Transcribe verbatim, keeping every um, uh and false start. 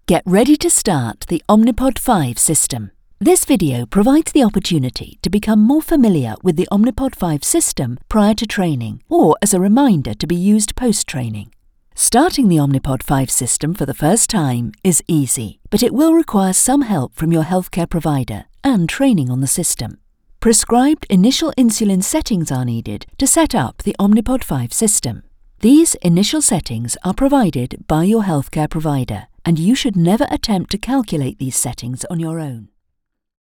Get ready to start the Omnipod five system. This video provides the opportunity to become more familiar with the Omnipod five system prior to training or as a reminder to be used post-training. Starting the Omnipod five system for the first time is easy, but it will require some help from your healthcare provider and training on the system. Prescribed initial insulin settings are needed to set up the Omnipod five system. These initial settings are provided by your healthcare provider, and you should never attempt to calculate these settings on your own.